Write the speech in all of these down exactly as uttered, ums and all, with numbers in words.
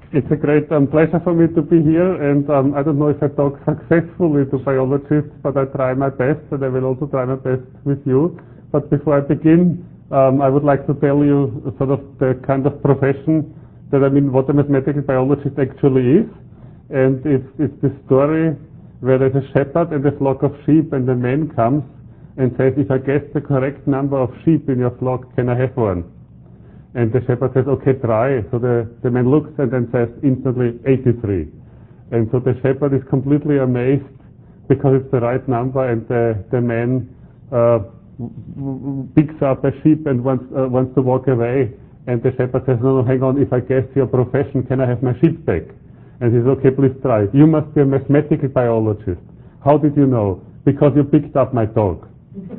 It's a great um, pleasure for me to be here, and um, I don't know if I talk successfully to biologists, but I try my best, and I will also try my best with you. But before I begin, um, I would like to tell you sort of the kind of profession that I mean, what a mathematical biologist actually is. And it's, it's the story where there's a shepherd and a flock of sheep, and the man comes and says, if I guess the correct number of sheep in your flock, can I have one? And the shepherd says, okay, try. So the, the man looks and then says instantly eighty-three. And so the shepherd is completely amazed because it's the right number, and the, the man uh, picks up a sheep and wants, uh, wants to walk away. And the shepherd says, no, no, hang on, if I guess your profession, can I have my sheep back? And he says, okay, please try. You must be a mathematical biologist. How did you know? Because you picked up my dog.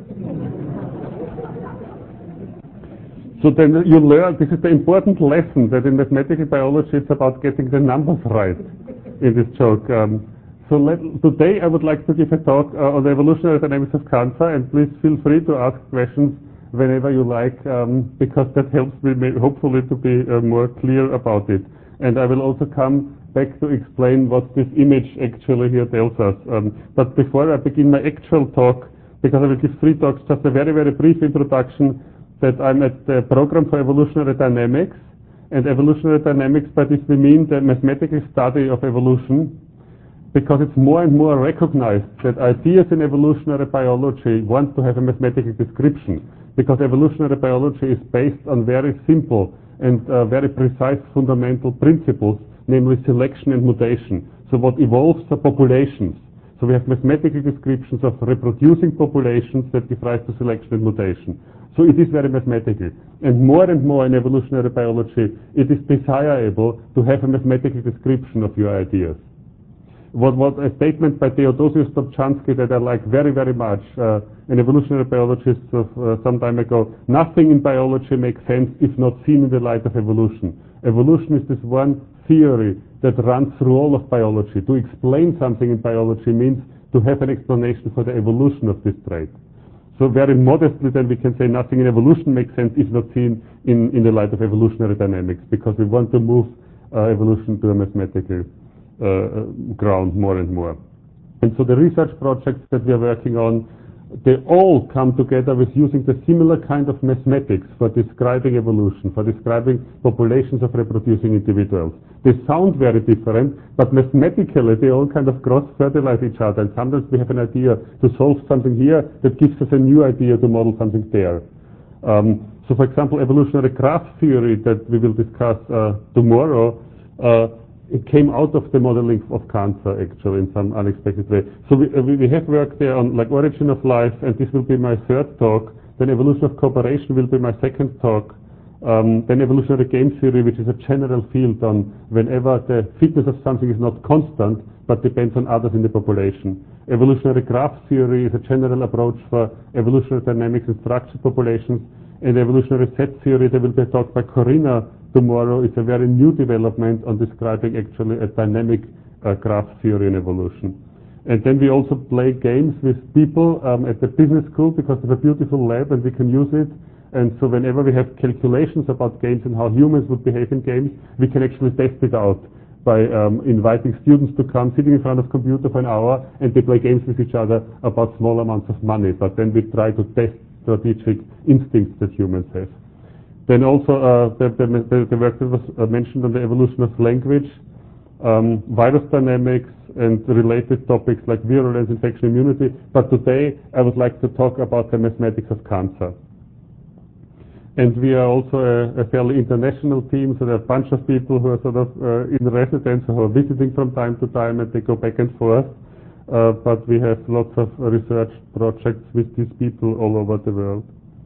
So then you learn, this is the important lesson, that in mathematical biology it's about getting the numbers right in this joke. Um, so let, today I would like to give a talk uh, on the evolutionary dynamics of cancer, and please feel free to ask questions whenever you like, um, because that helps me hopefully to be uh, more clear about it. And I will also come back to explain what this image actually here tells us. Um, but before I begin my actual talk, because I will give three talks, just a very, very brief introduction that I'm at the Program for Evolutionary Dynamics. And evolutionary dynamics, by this we mean the mathematical study of evolution, because it's more and more recognized that ideas in evolutionary biology want to have a mathematical description, because evolutionary biology is based on very simple and uh, very precise fundamental principles, namely selection and mutation. So what evolves are populations. So we have mathematical descriptions of reproducing populations that give rise to selection and mutation. So it is very mathematical. And more and more in evolutionary biology, it is desirable to have a mathematical description of your ideas. What, what a statement by Theodosius Dobzhansky that I like very, very much, uh, an evolutionary biologist of uh, some time ago, nothing in biology makes sense if not seen in the light of evolution. Evolution is this one theory that runs through all of biology. To explain something in biology means to have an explanation for the evolution of this trait. So very modestly then we can say nothing in evolution makes sense if not seen in, in the light of evolutionary dynamics, because we want to move uh, evolution to a mathematical uh, ground more and more. And so the research projects that we are working on, they all come together with using the similar kind of mathematics for describing evolution, for describing populations of reproducing individuals. They sound very different, but mathematically they all kind of cross-fertilize each other, and sometimes we have an idea to solve something here that gives us a new idea to model something there. Um, so for example, evolutionary graph theory that we will discuss uh, tomorrow, uh, it came out of the modeling of cancer, actually, in some unexpected way. So we, uh, we have worked there on like origin of life, and this will be my third talk. Then evolution of cooperation will be my second talk. Um, then evolutionary game theory, which is a general field on whenever the fitness of something is not constant, but depends on others in the population. Evolutionary graph theory is a general approach for evolutionary dynamics and structured populations. And evolutionary set theory, there will be a talk by Corinna tomorrow. It's a very new development on describing actually a dynamic uh, graph theory in evolution. And then we also play games with people um, at the business school, because it's a beautiful lab and we can use it. And so whenever we have calculations about games and how humans would behave in games, we can actually test it out by um, inviting students to come, sitting in front of a computer for an hour, and they play games with each other about small amounts of money. But then we try to test strategic instincts that humans have. Then also uh, the, the, the work that was uh, mentioned on the evolution of language, um, virus dynamics, and related topics like virulence, infection, immunity. But today I would like to talk about the mathematics of cancer. And we are also a, a fairly international team, so there are a bunch of people who are sort of uh, in residence, who are visiting from time to time, and they go back and forth. Uh, but we have lots of research projects with these people all over the world.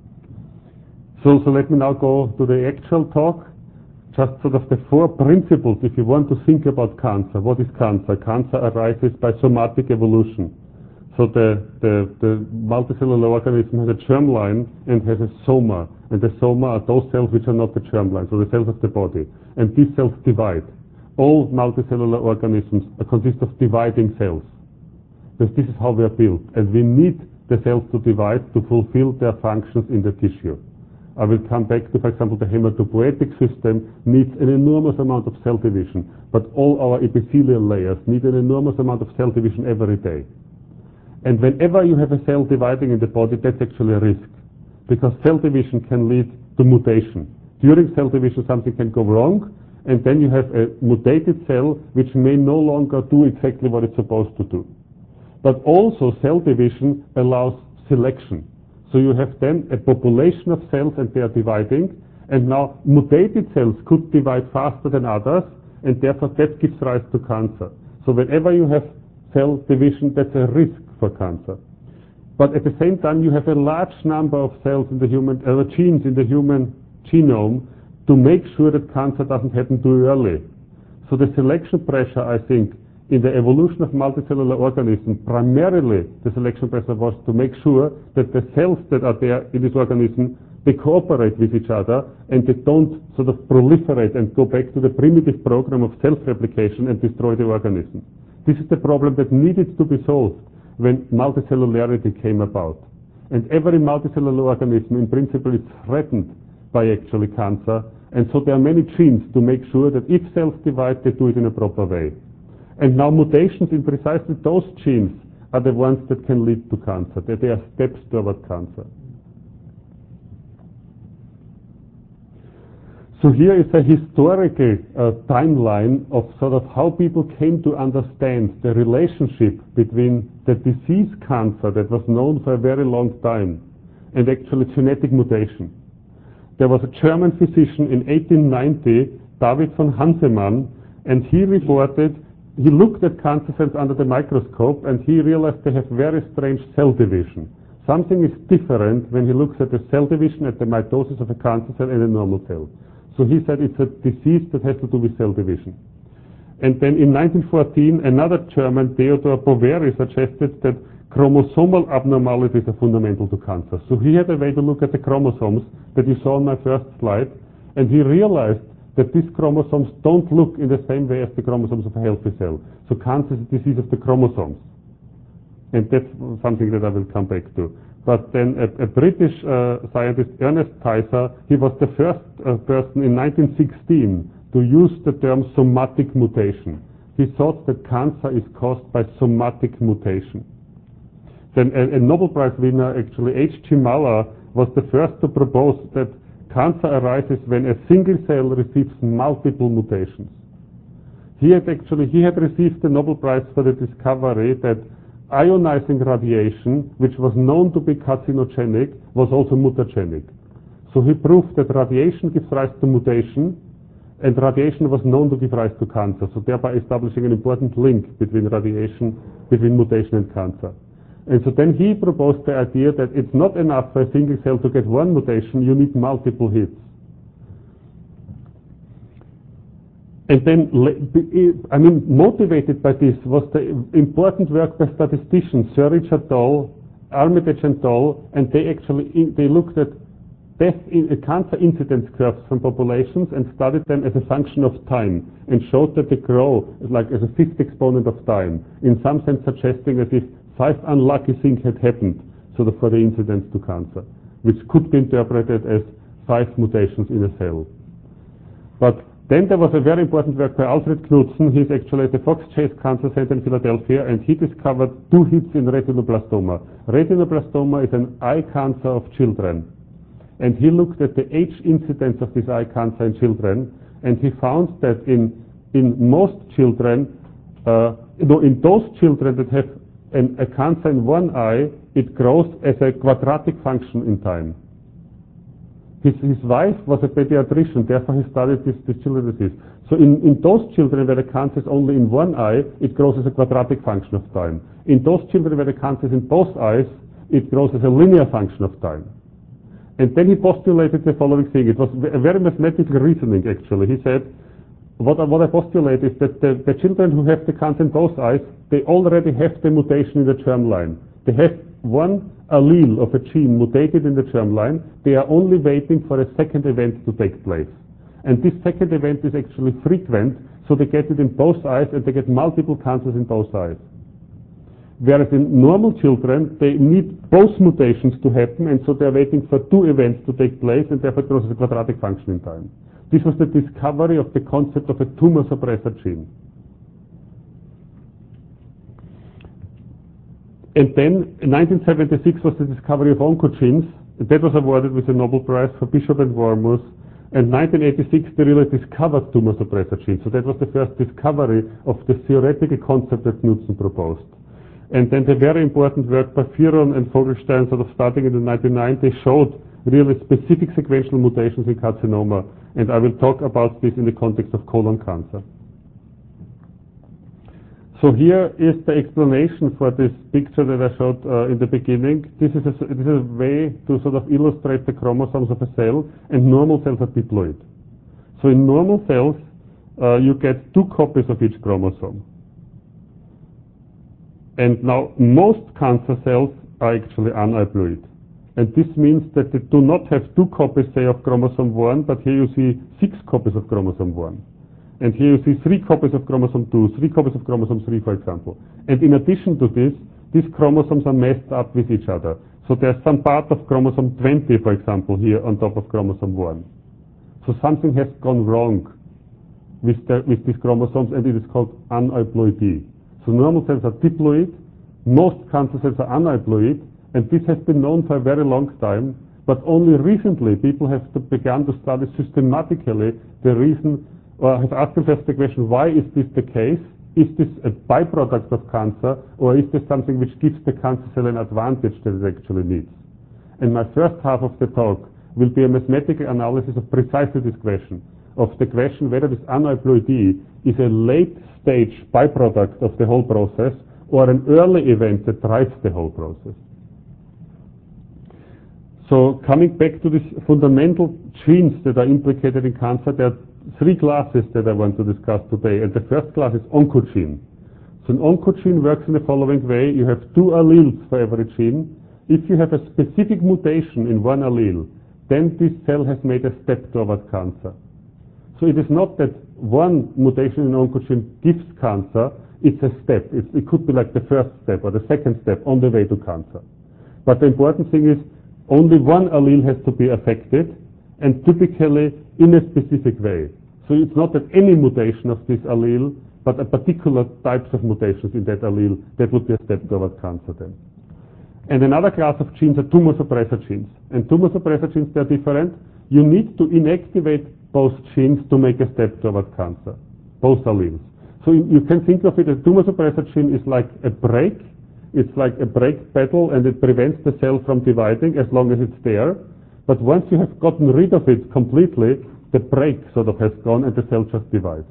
So, so let me now go to the actual talk. Just sort of the four principles if you want to think about cancer. What is cancer? Cancer arises by somatic evolution. So the, the, the multicellular organism has a germline and has a soma. And the soma are those cells which are not the germline, so the cells of the body. And these cells divide. All multicellular organisms consist of dividing cells. Because this is how we are built. And we need the cells to divide to fulfill their functions in the tissue. I will come back to, for example, the hematopoietic system needs an enormous amount of cell division, but all our epithelial layers need an enormous amount of cell division every day. And whenever you have a cell dividing in the body, that's actually a risk, because cell division can lead to mutation. During cell division, something can go wrong, and then you have a mutated cell which may no longer do exactly what it's supposed to do. But also cell division allows selection. So you have then a population of cells and they are dividing, and now mutated cells could divide faster than others, and therefore that gives rise to cancer. So whenever you have cell division, that's a risk for cancer. But at the same time, you have a large number of cells in the human, uh, genes in the human genome to make sure that cancer doesn't happen too early. So the selection pressure, I think, in the evolution of multicellular organisms, primarily the selection pressure was to make sure that the cells that are there in this organism, they cooperate with each other and they don't sort of proliferate and go back to the primitive program of self-replication and destroy the organism. This is the problem that needed to be solved when multicellularity came about. And every multicellular organism in principle is threatened by actually cancer, and so there are many genes to make sure that if cells divide, they do it in a proper way. And now mutations in precisely those genes are the ones that can lead to cancer, that they are steps toward cancer. So here is a historical uh, timeline of sort of how people came to understand the relationship between the disease cancer that was known for a very long time and actually genetic mutation. There was a German physician in eighteen ninety, David von Hansemann, and he reported He looked at cancer cells under the microscope and he realized they have very strange cell division. Something is different when he looks at the cell division at the mitosis of a cancer cell and a normal cell. So he said it's a disease that has to do with cell division. And then in nineteen fourteen, another German, Theodor Boveri, suggested that chromosomal abnormalities are fundamental to cancer. So he had a way to look at the chromosomes that you saw on my first slide, and he realized that these chromosomes don't look in the same way as the chromosomes of a healthy cell. So cancer is a disease of the chromosomes. And that's something that I will come back to. But then a, a British uh, scientist, Ernest Tyser, he was the first uh, person in nineteen sixteen to use the term somatic mutation. He thought that cancer is caused by somatic mutation. Then a, a Nobel Prize winner, actually H G Muller, was the first to propose that cancer arises when a single cell receives multiple mutations. He had actually he had received the Nobel Prize for the discovery that ionizing radiation, which was known to be carcinogenic, was also mutagenic. So he proved that radiation gives rise to mutation, and radiation was known to give rise to cancer, so thereby establishing an important link between radiation, between mutation and cancer. And so then he proposed the idea that it's not enough for a single cell to get one mutation, you need multiple hits. And then, I mean, motivated by this was the important work by statisticians, Surridge et al., Armitage et al., and they actually, they looked at death in, uh, cancer incidence curves from populations and studied them as a function of time and showed that they grow like as a fifth exponent of time, in some sense suggesting as if five unlucky things had happened sort of for the incidence to cancer, which could be interpreted as five mutations in a cell. But then there was a very important work by Alfred Knudsen. He's actually at the Fox Chase Cancer Center in Philadelphia, and he discovered two hits in retinoblastoma. Retinoblastoma is an eye cancer of children. And he looked at the age incidence of this eye cancer in children, and he found that in, in most children, uh, no, in those children that have an, a cancer in one eye, it grows as a quadratic function in time. His, his wife was a pediatrician, therefore he studied this, this children's disease. So in, in those children where the cancer is only in one eye, it grows as a quadratic function of time. In those children where the cancer is in both eyes, it grows as a linear function of time. And then he postulated the following thing. It was a very mathematical reasoning, actually. He said, what I, what I postulate is that the, the children who have the cancer in both eyes, they already have the mutation in the germline. They have one allele of a gene mutated in the germline. They are only waiting for a second event to take place. And this second event is actually frequent, so they get it in both eyes and they get multiple cancers in both eyes. Whereas in normal children, they need both mutations to happen, and so they're waiting for two events to take place, and therefore it grows as a quadratic function in time. This was the discovery of the concept of a tumor suppressor gene. And then in nineteen seventy-six was the discovery of oncogenes. That was awarded with a Nobel Prize for Bishop and Wormuth. And nineteen eighty-six, they really discovered tumor suppressor genes. So that was the first discovery of the theoretical concept that Knudsen proposed. And then the very important work by Firon and Vogelstein, sort of starting in the nineteen nineties, showed really specific sequential mutations in carcinoma. And I will talk about this in the context of colon cancer. So here is the explanation for this picture that I showed uh, in the beginning. This is, a, this is a way to sort of illustrate the chromosomes of a cell, and normal cells are diploid. So in normal cells, uh, you get two copies of each chromosome. And now most cancer cells are actually aneuploid. And this means that they do not have two copies, say, of chromosome one, but here you see six copies of chromosome one. And here you see three copies of chromosome two, three copies of chromosome three, for example. And in addition to this, these chromosomes are messed up with each other. So there's some part of chromosome twenty, for example, here on top of chromosome one. So something has gone wrong with, the, with these chromosomes, and it is called aneuploidy. So normal cells are diploid, most cancer cells are aneuploid, and this has been known for a very long time, but only recently people have to begun to study systematically the reason, or have asked themselves the question, why is this the case? Is this a byproduct of cancer, or is this something which gives the cancer cell an advantage that it actually needs? And my first half of the talk will be a mathematical analysis of precisely this question, of the question whether this aneuploidy is a late stage byproduct of the whole process, or an early event that drives the whole process. So coming back to these fundamental genes that are implicated in cancer, there are three classes that I want to discuss today, and the first class is oncogene. So an oncogene works in the following way. You have two alleles for every gene. If you have a specific mutation in one allele, then this cell has made a step toward cancer. So it is not that one mutation in oncogene gives cancer, it's a step. It's, it could be like the first step or the second step on the way to cancer. But the important thing is only one allele has to be affected, and typically in a specific way. So it's not that any mutation of this allele, but a particular types of mutations in that allele, that would be a step toward cancer then. And another class of genes are tumor suppressor genes. And tumor suppressor genes, they're different. You need to inactivate both genes to make a step toward cancer, both alleles. So you can think of it as tumor suppressor gene is like a brake. It's like a brake pedal, and it prevents the cell from dividing as long as it's there. But once you have gotten rid of it completely, the brake sort of has gone and the cell just divides.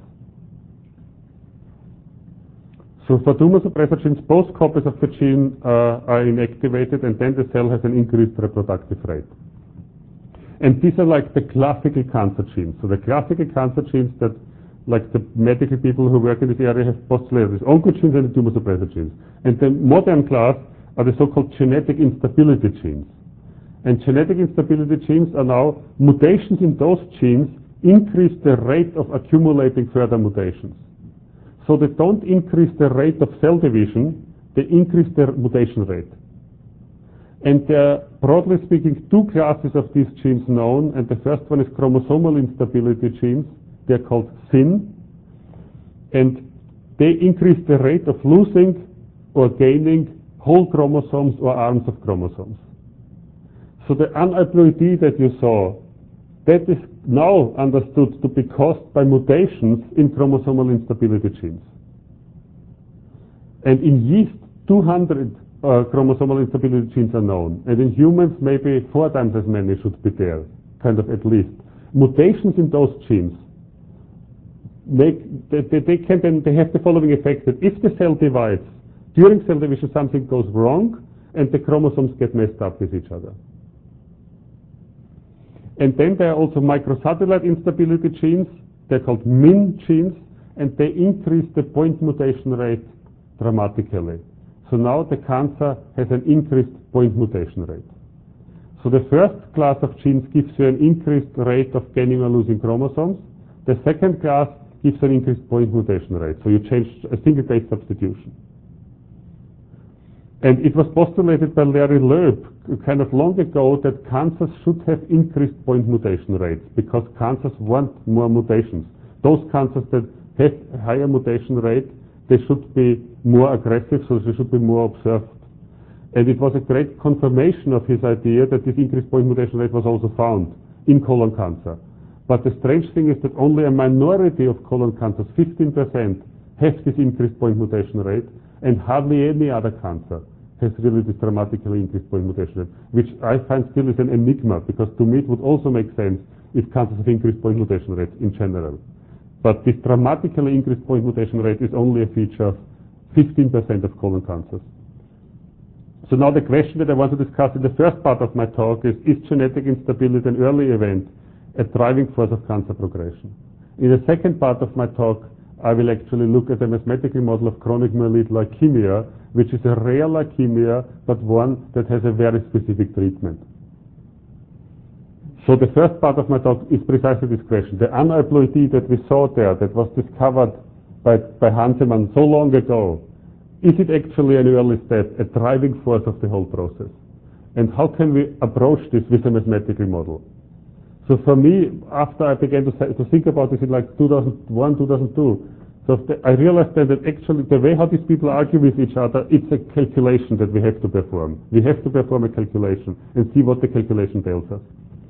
So for tumor suppressor genes, both copies of the gene uh, are inactivated, and then the cell has an increased reproductive rate. And these are like the classical cancer genes. So the classical cancer genes that, like the medical people who work in this area have postulated, is oncogenes and the tumor suppressor genes. And the modern class are the so-called genetic instability genes. And genetic instability genes are now mutations in those genes increase the rate of accumulating further mutations. So they don't increase the rate of cell division, they increase their mutation rate. And there are, broadly speaking, two classes of these genes known, and the first one is chromosomal instability genes. They're called S I N, and they increase the rate of losing or gaining whole chromosomes or arms of chromosomes. So the aneuploidy that you saw, that is now understood to be caused by mutations in chromosomal instability genes. And in yeast, two hundred uh, chromosomal instability genes are known, and in humans, maybe four times as many should be there, kind of at least. Mutations in those genes make they, they, they can then they have the following effect: that if the cell divides during cell division, something goes wrong, and the chromosomes get messed up with each other. And then there are also microsatellite instability genes. They're called M I N genes, and they increase the point mutation rate dramatically. So now the cancer has an increased point mutation rate. So the first class of genes gives you an increased rate of gaining or losing chromosomes. The second class gives an increased point mutation rate. So you change a single base substitution. And it was postulated by Larry Loeb kind of long ago that cancers should have increased point mutation rates because cancers want more mutations. Those cancers that have a higher mutation rate, they should be more aggressive, so they should be more observed. And it was a great confirmation of his idea that this increased point mutation rate was also found in colon cancer. But the strange thing is that only a minority of colon cancers, fifteen percent, have this increased point mutation rate, and hardly any other cancer has really this dramatically increased point mutation rate, which I find still is an enigma, because to me it would also make sense if cancers have increased point mutation rates in general. But this dramatically increased point mutation rate is only a feature of fifteen percent of colon cancers. So now the question that I want to discuss in the first part of my talk is, is genetic instability an early event, a driving force of cancer progression? In the second part of my talk, I will actually look at a mathematical model of chronic myeloid leukemia, which is a rare leukemia, but one that has a very specific treatment. So the first part of my talk is precisely this question. The aneuploidy that we saw there, that was discovered by, by Hansemann so long ago, is it actually an early step, a driving force of the whole process? And how can we approach this with a mathematical model? So for me, after I began to, to think about this in like two thousand one, two thousand two, so the, I realized that actually the way how these people argue with each other, it's a calculation that we have to perform. We have to perform a calculation and see what the calculation tells us.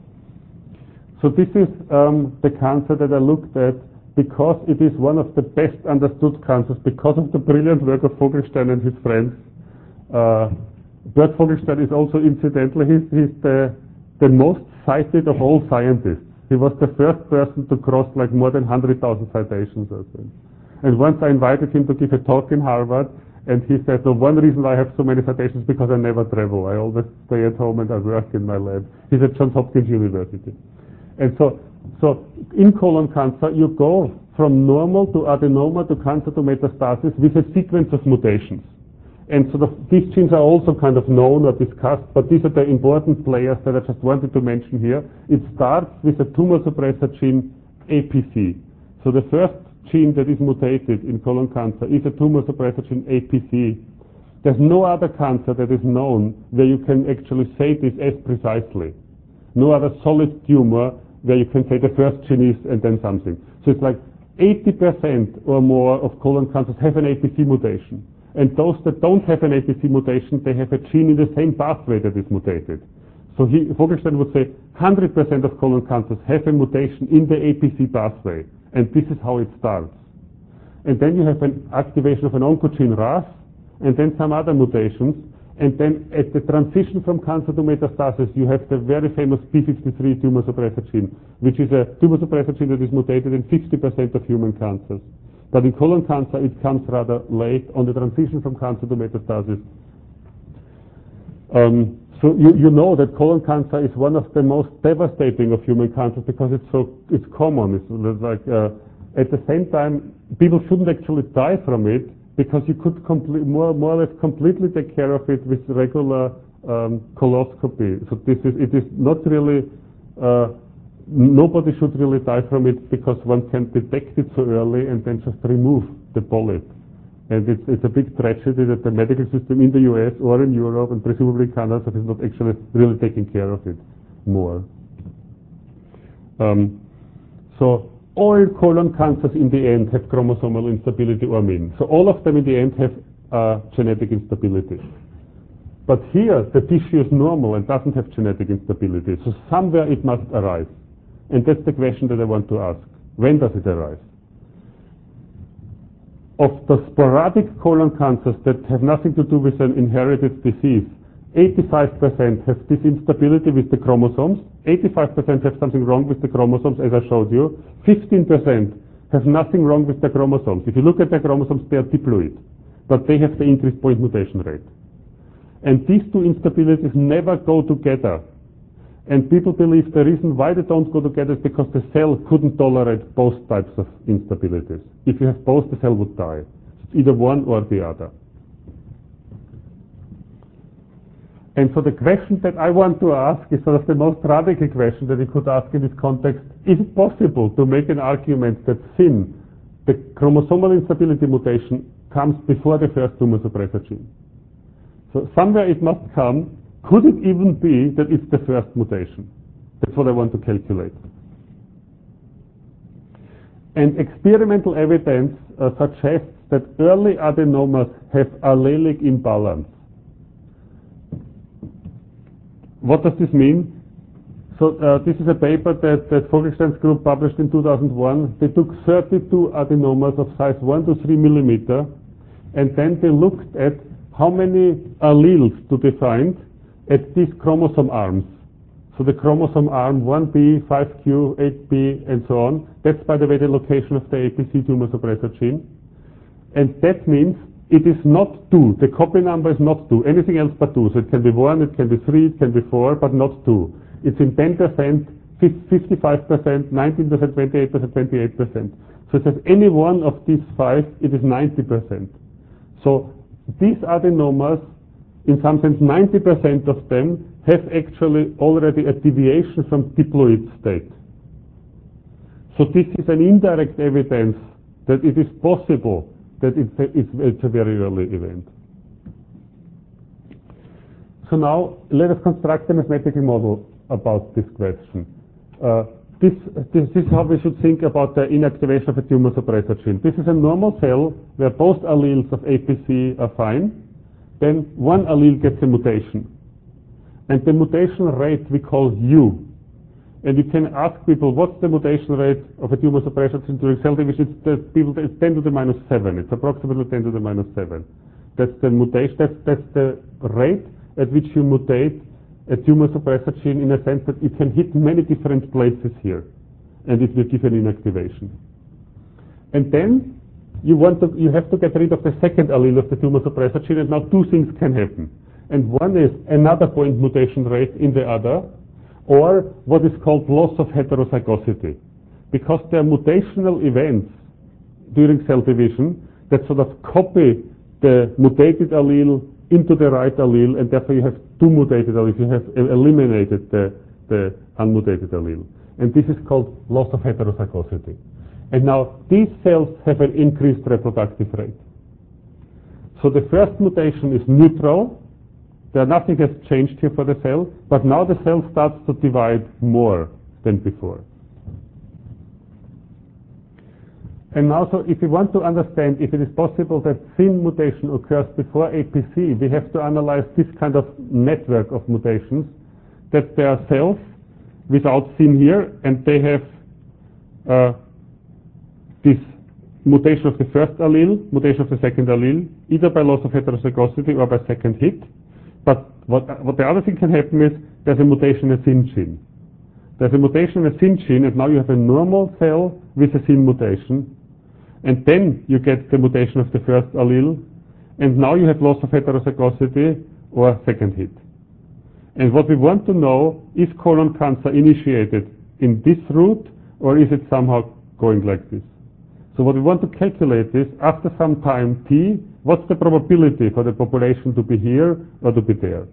So this is um, the cancer that I looked at because it is one of the best understood cancers because of the brilliant work of Vogelstein and his friends. Uh, Bert Vogelstein is also incidentally, he's, he's the, the most cited of all scientists. He was the first person to cross like more than one hundred thousand citations, I think. And once I invited him to give a talk in Harvard, and he said, the one reason why I have so many citations is because I never travel. I always stay at home and I work in my lab. He's at Johns Hopkins University. And so, so in colon cancer, you go from normal to adenoma to cancer to metastasis with a sequence of mutations. And so the, these genes are also kind of known or discussed, but these are the important players that I just wanted to mention here. It starts with a tumor suppressor gene, A P C. So the first gene that is mutated in colon cancer is a tumor suppressor gene, A P C. There's no other cancer that is known where you can actually say this as precisely. No other solid tumor where you can say the first gene is and then something. So it's like eighty percent or more of colon cancers have an A P C mutation. And those that don't have an A P C mutation, they have a gene in the same pathway that is mutated. So he, Vogelstein would say one hundred percent of colon cancers have a mutation in the A P C pathway. And this is how it starts. And then you have an activation of an oncogene R A S, and then some other mutations. And then at the transition from cancer to metastasis, you have the very famous P fifty-three tumor suppressor gene, which is a tumor suppressor gene that is mutated in fifty percent of human cancers. But in colon cancer, it comes rather late on the transition from cancer to metastasis. Um, so you, you know that colon cancer is one of the most devastating of human cancers because it's so it's common. It's like uh, at the same time, people shouldn't actually die from it, because you could complete, more, more or less completely take care of it with regular um, coloscopy. So this is, it is not really, uh, nobody should really die from it because one can detect it so early and then just remove the polyp. And it's, it's a big tragedy that the medical system in the U S or in Europe and presumably Canada is not actually really taking care of it more. Um, so. All colon cancers in the end have chromosomal instability or mean. So all of them in the end have uh, genetic instability. But here the tissue is normal and doesn't have genetic instability. So somewhere it must arise. And that's the question that I want to ask. When does it arise? Of the sporadic colon cancers that have nothing to do with an inherited disease, eighty-five percent have this instability with the chromosomes, eighty-five percent have something wrong with the chromosomes, as I showed you, fifteen percent have nothing wrong with the chromosomes. If you look at the chromosomes, they are diploid, but they have the increased point mutation rate. And these two instabilities never go together. And people believe the reason why they don't go together is because the cell couldn't tolerate both types of instabilities. If you have both, the cell would die. It's either one or the other. And so the question that I want to ask is sort of the most radical question that you could ask in this context. Is it possible to make an argument that S I N, the chromosomal instability mutation, comes before the first tumor suppressor gene? So somewhere it must come. Could it even be that it's the first mutation? That's what I want to calculate. And experimental evidence uh, suggests that early adenomas have allelic imbalance. What does this mean? So uh, this is a paper that, that Vogelstein's group published in two thousand one. They took thirty-two adenomas of size one to three millimeter, and then they looked at how many alleles do they find at these chromosome arms. So the chromosome arm one B, five Q, eight B, and so on. That's, by the way, the location of the A P C tumor suppressor gene. And that means it is not two. The copy number is not two. Anything else but two. So it can be one, it can be three, it can be four, but not two. It's in ten percent, fifty-five percent, nineteen percent, twenty-eight percent, twenty-eight percent. So it says any one of these five, it is ninety percent. So these adenomas, in some sense, ninety percent of them have actually already a deviation from diploid state. So this is an indirect evidence that it is possible that it's a, it's, it's a very early event. So now let us construct a mathematical model about this question. Uh, this, this, this is how we should think about the inactivation of a tumor suppressor gene. This is a normal cell where both alleles of A P C are fine. Then one allele gets a mutation. And the mutation rate we call U. And you can ask people, what's the mutation rate of a tumor suppressor gene during cell division? It's, the, people, it's ten to the minus seven. It's approximately ten to the minus seven. That's the mutation. That's, that's the rate at which you mutate a tumor suppressor gene, in a sense that it can hit many different places here, and it will give an inactivation. And then you want to, you have to get rid of the second allele of the tumor suppressor gene, and now two things can happen. And one is another point mutation rate in the other, or what is called loss of heterozygosity. Because there are mutational events during cell division that sort of copy the mutated allele into the right allele, and therefore you have two mutated alleles. You have eliminated the, the unmutated allele. And this is called loss of heterozygosity. And now these cells have an increased reproductive rate. So the first mutation is neutral. There nothing has changed here for the cell, but now the cell starts to divide more than before. And now, so if we want to understand if it is possible that SYN mutation occurs before A P C, we have to analyze this kind of network of mutations, that there are cells without SYN here, and they have uh, this mutation of the first allele, mutation of the second allele, either by loss of heterozygosity or by second hit. But what, what the other thing can happen is there's a mutation in a SYN gene. There's a mutation in a SYN gene, and now you have a normal cell with a SYN mutation, and then you get the mutation of the first allele, and now you have loss of heterozygosity or second hit. And what we want to know, is colon cancer initiated in this route, or is it somehow going like this? So what we want to calculate is, after some time t, what's the probability for the population to be here or to be there?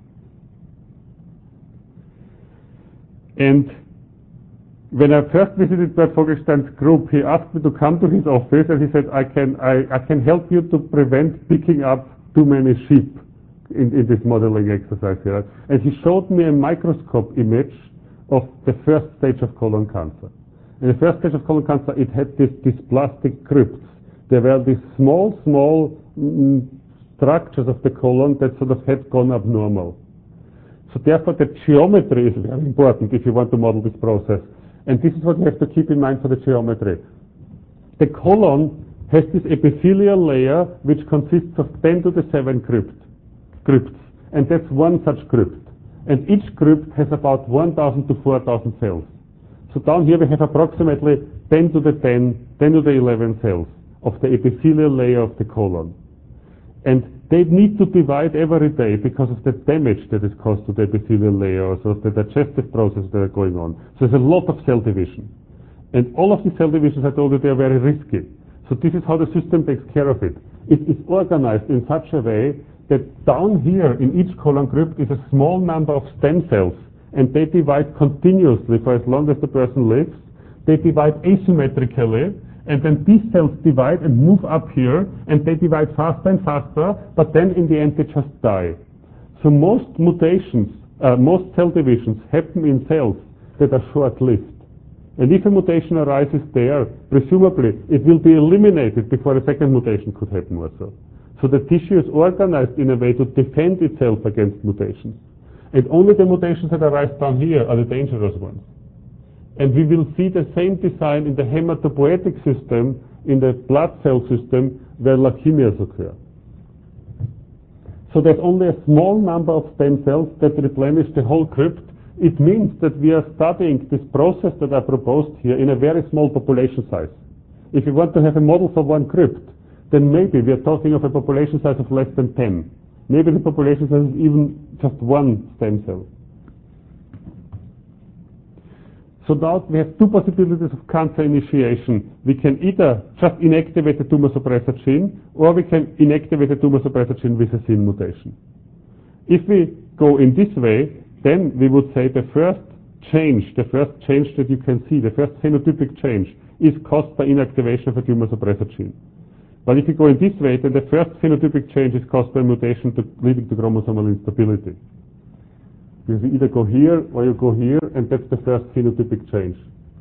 And when I first visited Bert Vogelstein's group, he asked me to come to his office, and he said, I can, I, I can help you to prevent picking up too many sheep in, in this modeling exercise here. And he showed me a microscope image of the first stage of colon cancer. In the first stage of colon cancer, it had this, these plastic crypts. There were these small, small mm, structures of the colon that sort of had gone abnormal. So therefore, the geometry is very important if you want to model this process. And this is what you have to keep in mind for the geometry. The colon has this epithelial layer which consists of ten to the seven crypt, crypts. And that's one such crypt. And each crypt has about one thousand to four thousand cells. So down here we have approximately ten to the ten, ten to the eleven cells of the epithelial layer of the colon. And they need to divide every day because of the damage that is caused to the epithelial layer, or so of the digestive processes that are going on. So there's a lot of cell division. And all of these cell divisions, I told you, they are very risky. So this is how the system takes care of it. It is organized in such a way that down here in each colon crypt is a small number of stem cells, and they divide continuously for as long as the person lives. They divide asymmetrically, and then these cells divide and move up here, and they divide faster and faster, but then in the end they just die. So most mutations, uh, most cell divisions happen in cells that are short-lived. And if a mutation arises there, presumably it will be eliminated before a second mutation could happen also. So the tissue is organized in a way to defend itself against mutations. And only the mutations that arise down here are the dangerous ones. And we will see the same design in the hematopoietic system, in the blood cell system, where leukemias occur. So there's only a small number of stem cells that replenish the whole crypt. It means that we are studying this process that I proposed here in a very small population size. If you want to have a model for one crypt, then maybe we are talking of a population size of less than ten. Maybe the population size is even just one stem cell. So now we have two possibilities of cancer initiation. We can either just inactivate the tumor suppressor gene, or we can inactivate the tumor suppressor gene with a S Y N mutation. If we go in this way, then we would say the first change, the first change that you can see, the first phenotypic change, is caused by inactivation of a tumor suppressor gene. But if you go in this way, then the first phenotypic change is caused by mutation to, leading to chromosomal instability. Because you either go here or you go here, and that's the first phenotypic change.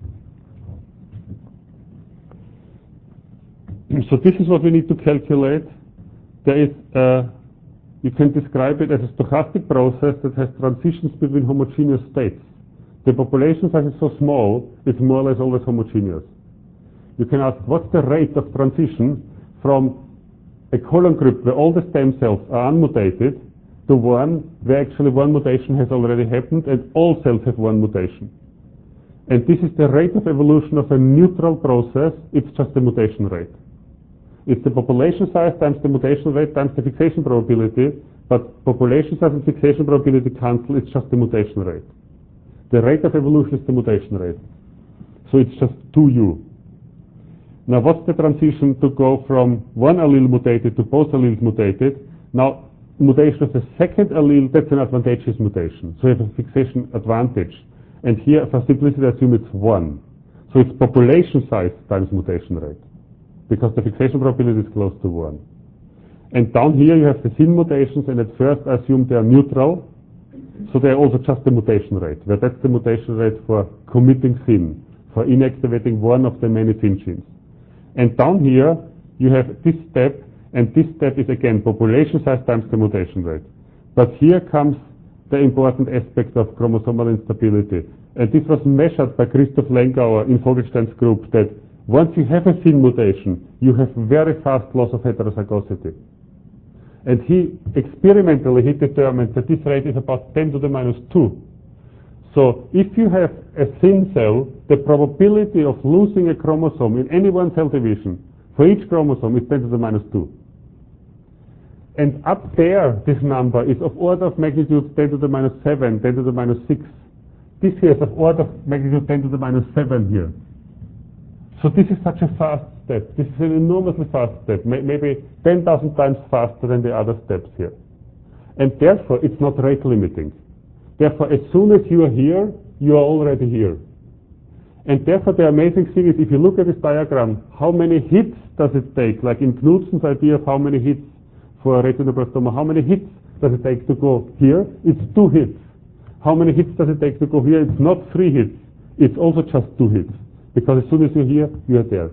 So this is what we need to calculate. There is, uh, you can describe it as a stochastic process that has transitions between homogeneous states. The population size is so small, it's more or less always homogeneous. You can ask, what's the rate of transition from a colon crypt where all the stem cells are unmutated to one where actually one mutation has already happened and all cells have one mutation. And this is the rate of evolution of a neutral process. It's just the mutation rate. It's the population size times the mutation rate times the fixation probability, but population size and fixation probability cancel, it's just the mutation rate. The rate of evolution is the mutation rate. So it's just two U. Now what's the transition to go from one allele mutated to both alleles mutated? Now mutation of the second allele, that's an advantageous mutation. So you have a fixation advantage. And here, for simplicity, I assume it's one. So it's population size times mutation rate, because the fixation probability is close to one. And down here you have the S Y N mutations, and at first I assume they are neutral, so they are also just the mutation rate, where that's the mutation rate for committing S Y N, for inactivating one of the many S Y N genes. And down here you have this step, and this step is again population size times the mutation rate. But here comes the important aspect of chromosomal instability. And this was measured by Christoph Lengauer in Vogelstein's group, that once you have a S Y N mutation, you have very fast loss of heterozygosity. And he experimentally he determined that this rate is about ten to the minus two. So if you have a S Y N cell, the probability of losing a chromosome in any one cell division for each chromosome is ten to the minus two. And up there, this number is of order of magnitude ten to the minus seven, ten to the minus six. This here is of order of magnitude ten to the minus seven here. So this is such a fast step. This is an enormously fast step, maybe ten thousand times faster than the other steps here. And therefore, it's not rate limiting. Therefore, as soon as you are here, you are already here. And therefore, the amazing thing is, if you look at this diagram, how many hits does it take? Like in Knudsen's idea of how many hits for a retinoblastoma, how many hits does it take to go here? It's two hits. How many hits does it take to go here? It's not three hits. It's also just two hits. Because as soon as you're here, you are there.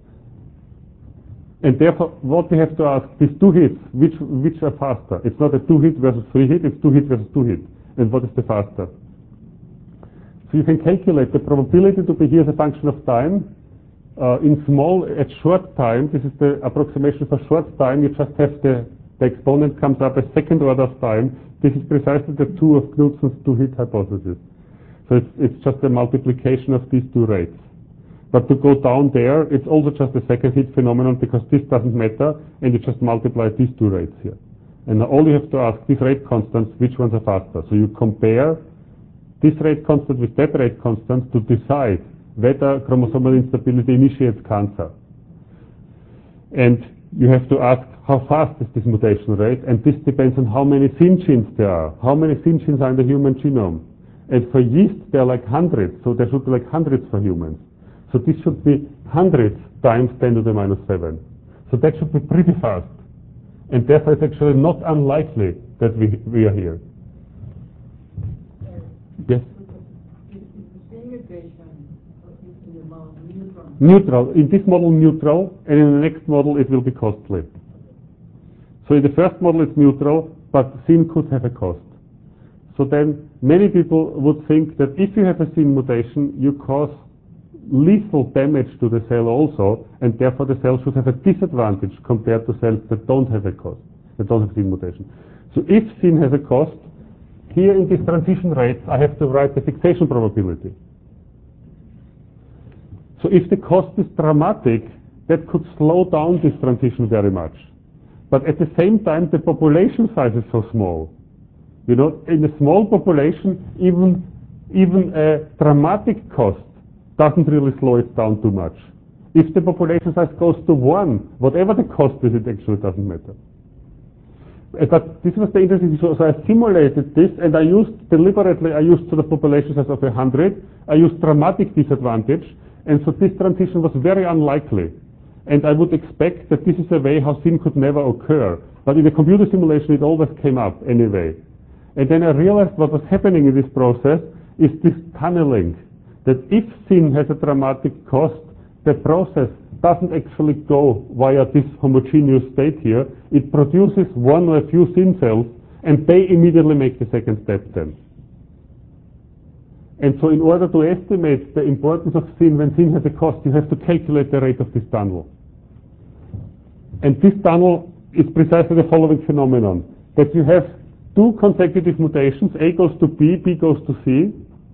And therefore, what we have to ask, these two hits, which which are faster? It's not a two hit versus three hit, it's two hit versus two hit. And what is the faster? So you can calculate the probability to be here as a function of time. Uh, in small, at short time, this is the approximation for short time, you just have the, the exponent comes up as second order of time. This is precisely the two of Knudsen's two-hit hypothesis. So it's, it's just a multiplication of these two rates. But to go down there, it's also just a second hit phenomenon, because this doesn't matter, and you just multiply these two rates here. And now all you have to ask, these rate constants, which ones are faster? So you compare this rate constant with that rate constant to decide whether chromosomal instability initiates cancer. And you have to ask, how fast is this mutation rate? And this depends on how many S Y N genes there are. How many S Y N genes are in the human genome? And for yeast, there are like hundreds, so there should be like hundreds for humans. So this should be hundreds times ten to the minus seven. So that should be pretty fast. And therefore it's actually not unlikely that we, we are here. Yes? Neutral. In this model, neutral, and in the next model, it will be costly. So in the first model, it's neutral, but sin could have a cost. So then, many people would think that if you have a sin mutation, you cause lethal damage to the cell also, and therefore the cell should have a disadvantage compared to cells that don't have a cost, that don't have sin mutation. So if sin has a cost, here in this transition rate, I have to write the fixation probability. So if the cost is dramatic, that could slow down this transition very much. But at the same time, the population size is so small. You know, in a small population, even, even a dramatic cost doesn't really slow it down too much. If the population size goes to one, whatever the cost is, it actually doesn't matter. But this was the interesting, so, so I simulated this, and I used, deliberately, I used sort of population size of one hundred, I used dramatic disadvantage, and so this transition was very unlikely. And I would expect that this is a way how sin could never occur. But in the computer simulation, it always came up anyway. And then I realized what was happening in this process is this tunneling. That if sin has a dramatic cost, the process doesn't actually go via this homogeneous state here. It produces one or a few sin cells, and they immediately make the second step then. And so in order to estimate the importance of sin when sin has a cost, you have to calculate the rate of this tunnel. And this tunnel is precisely the following phenomenon, that you have two consecutive mutations, A goes to B, B goes to C,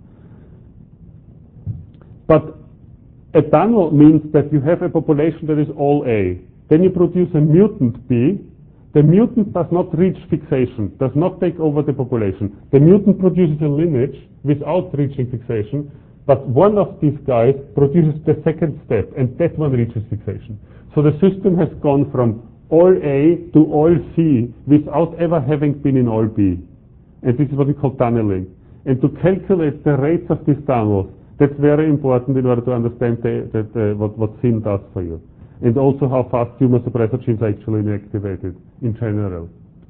but a tunnel means that you have a population that is all A. Then you produce a mutant B. The mutant does not reach fixation, does not take over the population. The mutant produces a lineage without reaching fixation, but one of these guys produces the second step, and that one reaches fixation. So the system has gone from all A to all C without ever having been in all B. And this is what we call tunneling. And to calculate the rates of these tunnels, that's very important in order to understand the, the, the, what, what sin does for you. And also how fast tumor suppressor genes are actually inactivated in general.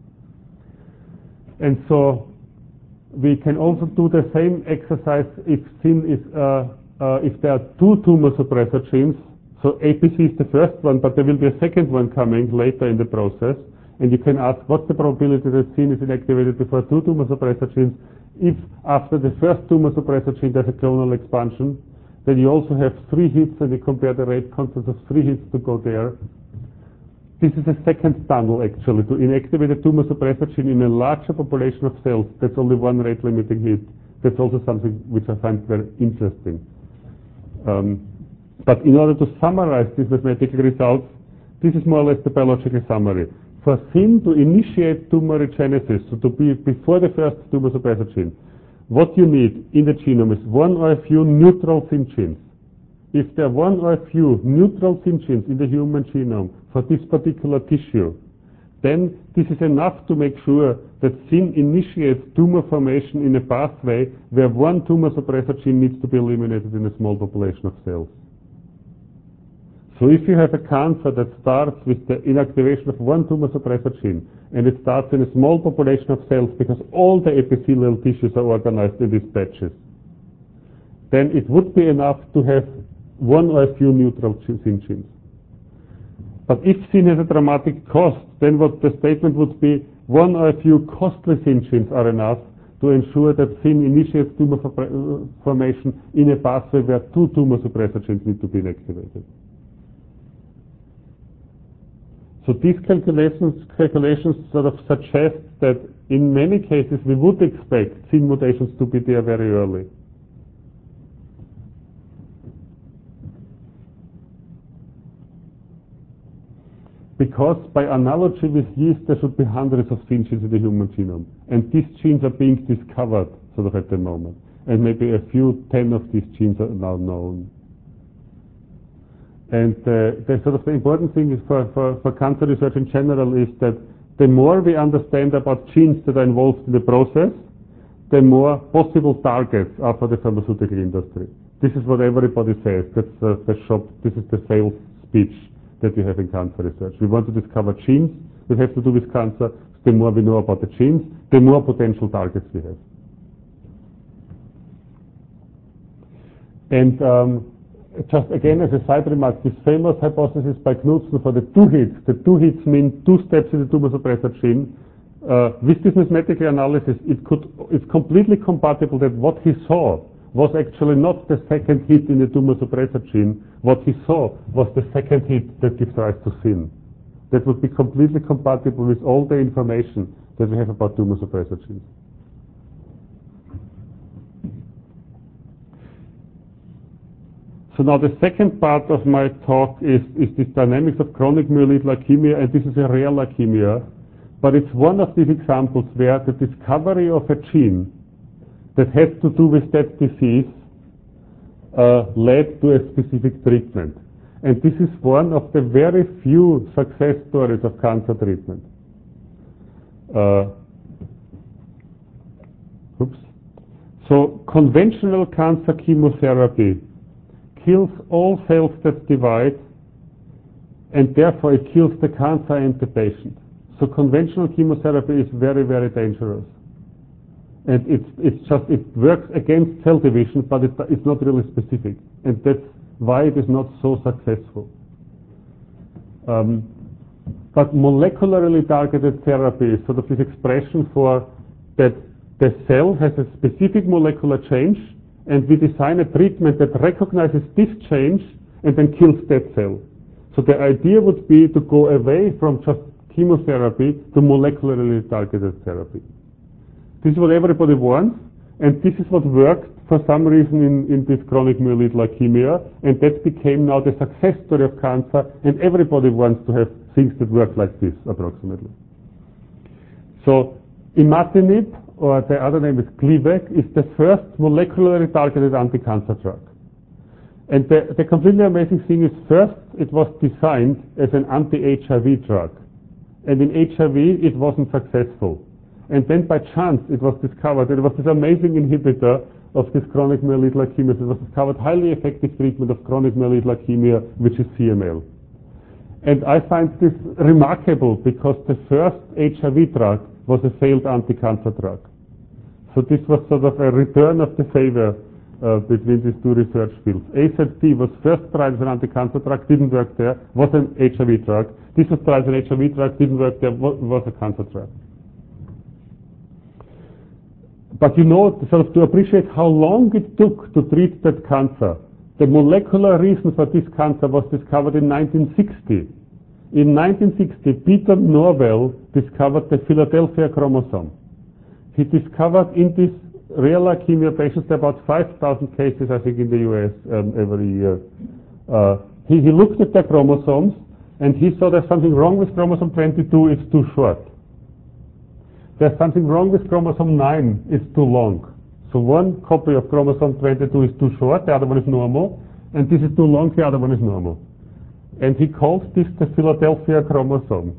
And so we can also do the same exercise if sin is, uh, uh, if there are two tumor suppressor genes. So A P C is the first one, but there will be a second one coming later in the process. And you can ask what's the probability that sin is inactivated before two tumor suppressor genes. If after the first tumor suppressor gene there's a clonal expansion, then you also have three hits, and you compare the rate constants of three hits to go there. This is a second tunnel, actually, to inactivate a tumor suppressor gene in a larger population of cells. That's only one rate-limiting hit. That's also something which I find very interesting. Um, but in order to summarize these mathematical results, this is more or less the biological summary. For sin to initiate tumorigenesis, so to be before the first tumor suppressor gene, what you need in the genome is one or a few neutral sin genes. If there are one or a few neutral sin genes in the human genome for this particular tissue, then this is enough to make sure that sin initiates tumor formation in a pathway where one tumor suppressor gene needs to be eliminated in a small population of cells. So if you have a cancer that starts with the inactivation of one tumor suppressor gene, and it starts in a small population of cells because all the epithelial tissues are organized in these batches, then it would be enough to have one or a few neutral sin genes. But if sin has a dramatic cost, then what the statement would be, one or a few costly sin genes are enough to ensure that sin initiates tumor formation in a pathway where two tumor suppressor genes need to be inactivated. So these calculations, calculations sort of suggest that in many cases we would expect sin mutations to be there very early. Because by analogy with yeast there should be hundreds of sin genes in the human genome. And these genes are being discovered sort of at the moment. And maybe a few, ten of these genes are now known. And uh, the sort of the important thing is for, for, for cancer research in general is that the more we understand about genes that are involved in the process, the more possible targets are for the pharmaceutical industry. This is what everybody says. That's uh, the shop. This is the sales speech that we have in cancer research. We want to discover genes that have to do with cancer, the more we know about the genes, the more potential targets we have. And um, just again as a side remark, this famous hypothesis by Knudsen for the two hits, the two hits mean two steps in the tumor suppressor gene. Uh, with this mathematical analysis, it could, it's completely compatible that what he saw was actually not the second hit in the tumor suppressor gene. What he saw was the second hit that gives rise to sin. That would be completely compatible with all the information that we have about tumor suppressor genes. So now the second part of my talk is, is this dynamics of chronic myeloid leukemia, and this is a rare leukemia, but it's one of these examples where the discovery of a gene that has to do with that disease uh, led to a specific treatment. And this is one of the very few success stories of cancer treatment. Uh, oops. So conventional cancer chemotherapy kills all cells that divide, and therefore it kills the cancer and the patient. So conventional chemotherapy is very, very dangerous. And it's, it's just, it works against cell division, but it, it's not really specific. And that's why it is not so successful. Um, but molecularly targeted therapy is sort of this expression for that the cell has a specific molecular change, and we design a treatment that recognizes this change and then kills that cell. So the idea would be to go away from just chemotherapy to molecularly targeted therapy. This is what everybody wants, and this is what worked for some reason in, in this chronic myeloid leukemia, and that became now the success story of cancer, and everybody wants to have things that work like this, approximately. So imatinib, or the other name is Gleevec, is the first molecularly targeted anti-cancer drug. And the, the completely amazing thing is, first, it was designed as an anti-H I V drug. And in H I V, it wasn't successful. And then by chance, it was discovered that it was this amazing inhibitor of this chronic myeloid leukemia. It was discovered highly effective treatment of chronic myeloid leukemia, which is C M L. And I find this remarkable because the first H I V drug was a failed anti-cancer drug. So this was sort of a return of the favor uh, between these two research fields. A Z T was first tried as an anti-cancer drug, didn't work there, was an H I V drug. This was tried as an H I V drug, didn't work there, was a cancer drug. But you know, sort of to appreciate how long it took to treat that cancer, the molecular reason for this cancer was discovered in nineteen sixty. In nineteen sixty, Peter Norvell discovered the Philadelphia chromosome. He discovered in these rare leukemia patients, there are about five thousand cases, I think, in the U S um, every year. Uh, he, he looked at the chromosomes, and he saw there's something wrong with chromosome twenty-two, it's too short. There's something wrong with chromosome nine, it's too long. So one copy of chromosome twenty-two is too short, the other one is normal, and this is too long, the other one is normal. And he calls this the Philadelphia chromosome.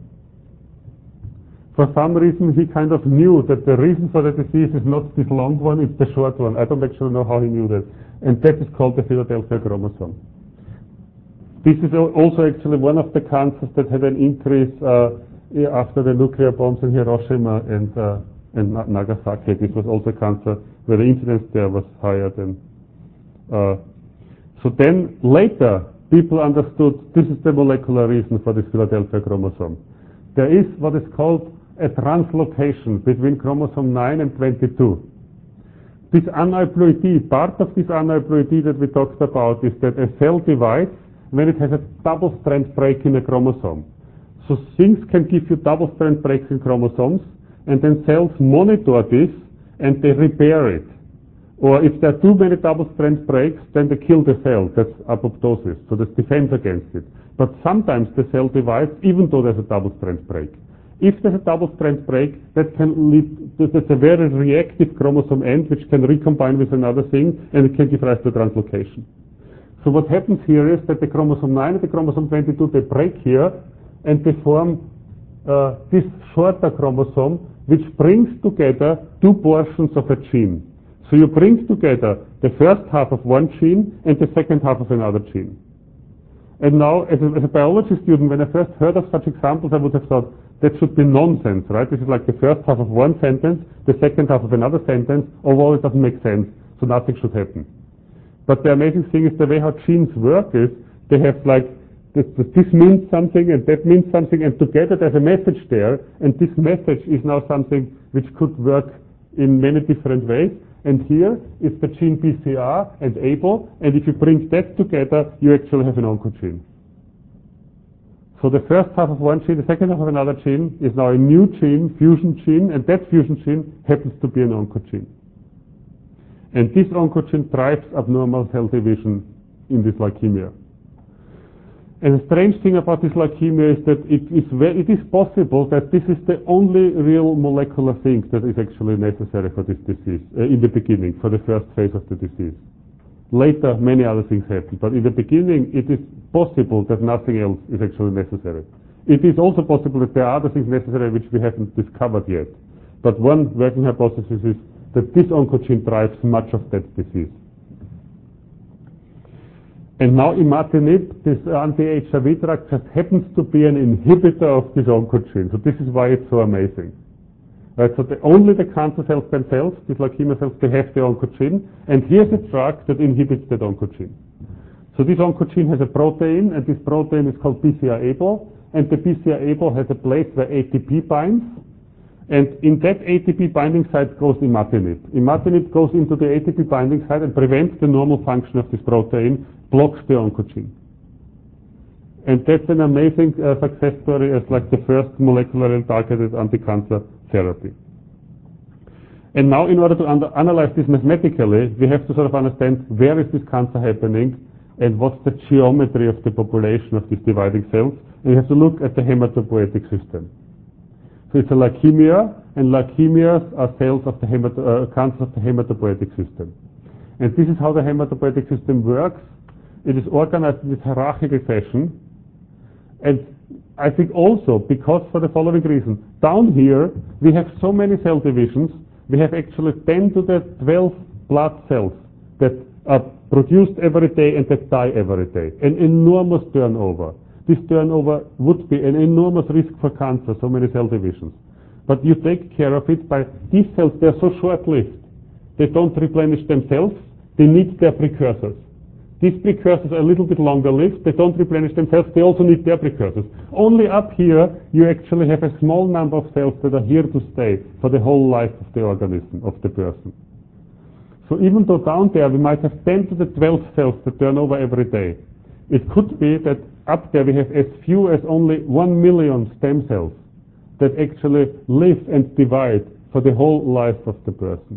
For some reason, he kind of knew that the reason for the disease is not this long one, it's the short one. I don't actually know how he knew that. And that is called the Philadelphia chromosome. This is also actually one of the cancers that had an increase uh, after the nuclear bombs in Hiroshima and, uh, and Nagasaki. This was also cancer where the incidence there was higher than. Uh, so then later, people understood this is the molecular reason for this Philadelphia chromosome. There is what is called a translocation between chromosome nine and twenty-two. This aneuploidy, part of this aneuploidy that we talked about is that a cell divides when it has a double-strand break in a chromosome. So things can give you double-strand breaks in chromosomes, and then cells monitor this and they repair it. Or if there are too many double-strand breaks, then they kill the cell. That's apoptosis. So there's defense against it. But sometimes the cell divides even though there's a double-strand break. If there's a double-strand break, that can lead, that's a very reactive chromosome end which can recombine with another thing, and it can give rise to translocation. So what happens here is that the chromosome nine and the chromosome twenty-two, they break here, and they form uh, this shorter chromosome which brings together two portions of a gene. So you bring together the first half of one gene and the second half of another gene. And now, as a, as a biology student, when I first heard of such examples, I would have thought, that should be nonsense, right? This is like the first half of one sentence, the second half of another sentence, although it doesn't make sense, so nothing should happen. But the amazing thing is the way how genes work is, they have like, this, this means something and that means something, and together there's a message there, and this message is now something which could work in many different ways. And here is the gene B C R and A B L, and if you bring that together, you actually have an oncogene. So the first half of one gene, the second half of another gene, is now a new gene, fusion gene, and that fusion gene happens to be an oncogene. And this oncogene drives abnormal cell division in this leukemia. And the strange thing about this leukemia is that it is, it is possible that this is the only real molecular thing that is actually necessary for this disease, uh, in the beginning, for the first phase of the disease. Later, many other things happen, but in the beginning, it is possible that nothing else is actually necessary. It is also possible that there are other things necessary which we haven't discovered yet. But one working hypothesis is that this oncogene drives much of that disease. And now imatinib, this anti-H I V drug, just happens to be an inhibitor of this oncogene. So this is why it's so amazing. Right, so the, only the cancer cells themselves, these leukemia cells, they have the oncogene, and here's a drug that inhibits that oncogene. So this oncogene has a protein, and this protein is called B C R A B L, and the B C R A B L has a place where A T P binds, and in that A T P binding site goes imatinib. Imatinib goes into the A T P binding site and prevents the normal function of this protein, blocks the oncogene. And that's an amazing uh, success story as like the first molecularly targeted anti-cancer therapy. And now in order to under analyze this mathematically, we have to sort of understand where is this cancer happening and what's the geometry of the population of these dividing cells. And we have to look at the hematopoietic system. So it's a leukemia, and leukemias are cells of the hemato uh, cancers of the hematopoietic system. And this is how the hematopoietic system works. It is organized in this hierarchical fashion. And I think also, because for the following reason, down here, we have so many cell divisions, we have actually ten to the twelve blood cells that are produced every day and that die every day. An enormous turnover. This turnover would be an enormous risk for cancer, so many cell divisions. But you take care of it by these cells, they're so short-lived. They don't replenish themselves, they need their precursors. These precursors are a little bit longer lived, they don't replenish themselves, they also need their precursors. Only up here, you actually have a small number of cells that are here to stay for the whole life of the organism, of the person. So even though down there we might have ten to the twelve cells that turn over every day, it could be that up there we have as few as only one million stem cells that actually live and divide for the whole life of the person.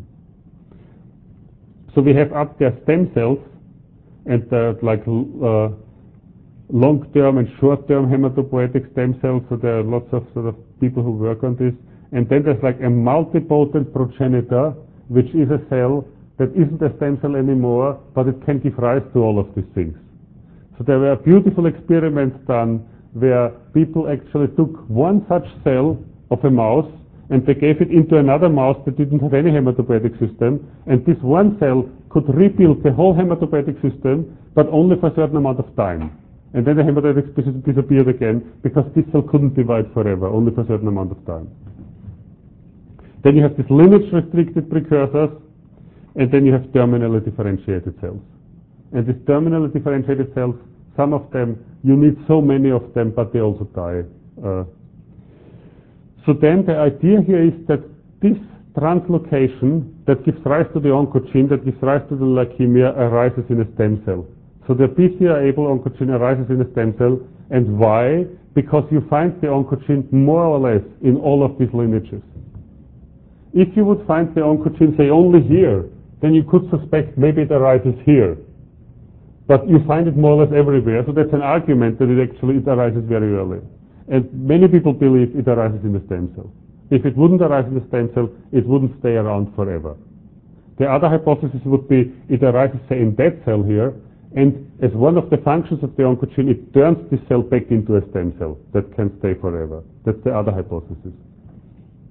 So we have up there stem cells, and uh, like uh, long-term and short-term hematopoietic stem cells, so there are lots of sort of people who work on this. And then there's like a multipotent progenitor, which is a cell that isn't a stem cell anymore, but it can give rise to all of these things. So there were beautiful experiments done where people actually took one such cell of a mouse and they gave it into another mouse that didn't have any hematopoietic system, and this one cell could rebuild the whole hematopoietic system, but only for a certain amount of time. And then the hematopoietic system disappeared again because this cell couldn't divide forever, only for a certain amount of time. Then you have these lineage-restricted precursors, and then you have terminally differentiated cells. And these terminally differentiated cells, some of them, you need so many of them, but they also die. Uh, so then the idea here is that this translocation that gives rise to the oncogene, that gives rise to the leukemia, arises in a stem cell. So the B C R A B L oncogene arises in a stem cell. And why? Because you find the oncogene more or less in all of these lineages. If you would find the oncogene, say, only here, then you could suspect maybe it arises here. But you find it more or less everywhere, so that's an argument that it actually it arises very early. And many people believe it arises in the stem cell. If it wouldn't arise in the stem cell, it wouldn't stay around forever. The other hypothesis would be it arises, say, in that cell here, and as one of the functions of the oncogene, it turns this cell back into a stem cell that can stay forever. That's the other hypothesis.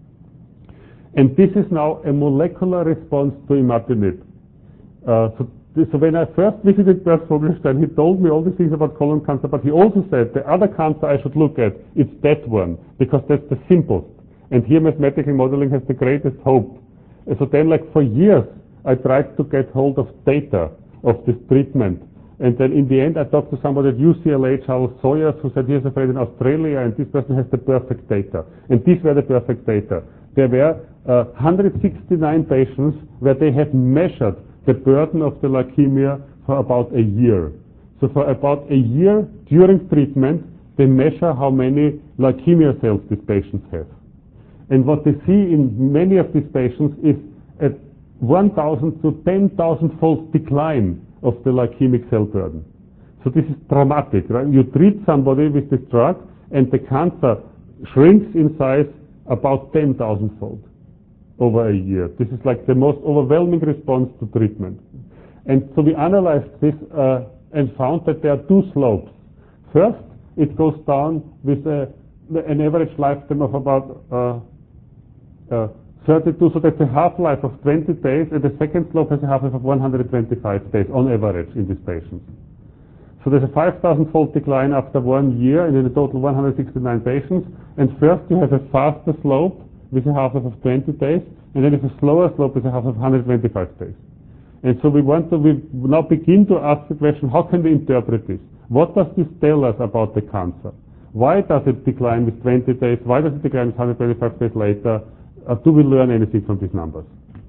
And this is now a molecular response to imatinib. Uh, so So when I first visited Bert Vogelstein, he told me all these things about colon cancer, but he also said the other cancer I should look at, it's that one, because that's the simplest. And here mathematical modeling has the greatest hope. And so then, like for years, I tried to get hold of data of this treatment. And then in the end, I talked to somebody at U C L A, Charles Sawyers, who said he has a friend in Australia, and this person has the perfect data. And these were the perfect data. There were uh, one hundred sixty-nine patients where they had measured the burden of the leukemia for about a year. So for about a year during treatment, they measure how many leukemia cells these patients have. And what they see in many of these patients is a one thousand to ten thousand fold decline of the leukemic cell burden. So this is dramatic, right? You treat somebody with this drug and the cancer shrinks in size about ten thousand fold over a year. This is like the most overwhelming response to treatment. And so we analyzed this uh, and found that there are two slopes. First, it goes down with a, an average lifetime of about uh, uh, thirty-two, so that's a half-life of twenty days, and the second slope has a half-life of one hundred twenty-five days on average in these patients. So there's a five thousand fold decline after one year, and in a total one hundred sixty-nine patients. And first you have a faster slope with a half-life of twenty days, and then there's a slower slope with a half-life of one hundred twenty-five days. And so we want to we now begin to ask the question, how can we interpret this? What does this tell us about the cancer? Why does it decline with twenty days? Why does it decline with one hundred twenty-five days later? Uh, do we learn anything from these numbers?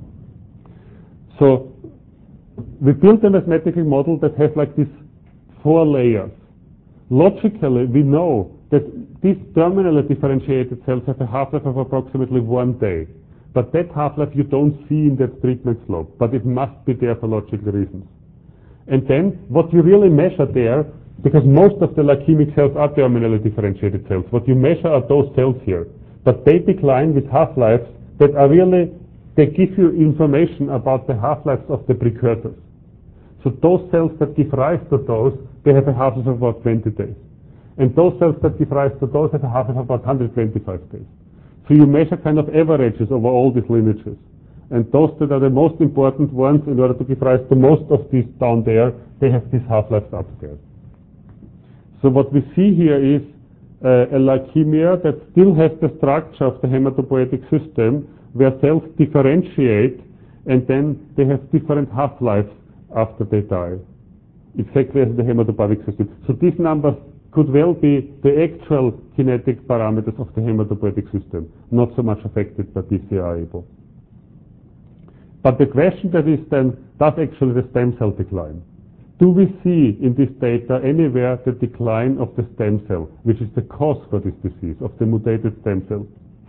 So we built a mathematical model that has like these four layers. Logically, we know that these terminally differentiated cells have a half-life of approximately one day. But that half-life you don't see in that treatment slope, but it must be there for logical reasons. And then what you really measure there, because most of the leukemic cells are terminally differentiated cells, what you measure are those cells here. But they decline with half-lives that are really, they give you information about the half-lives of the precursors. So those cells that give rise to those, they have a half-life of about twenty days. And those cells that give rise to those have a half-life of about one hundred twenty-five days. So you measure kind of averages over all these lineages. And those that are the most important ones in order to give rise to most of these down there, they have these half-lives up there. So what we see here is Uh, a leukemia that still has the structure of the hematopoietic system where cells differentiate and then they have different half-lives after they die, exactly as the hematopoietic system. So these numbers could well be the actual kinetic parameters of the hematopoietic system, not so much affected by B C R A B L. But the question that is then, does actually the stem cell decline? Do we see in this data anywhere the decline of the stem cell, which is the cause for this disease, of the mutated stem cell?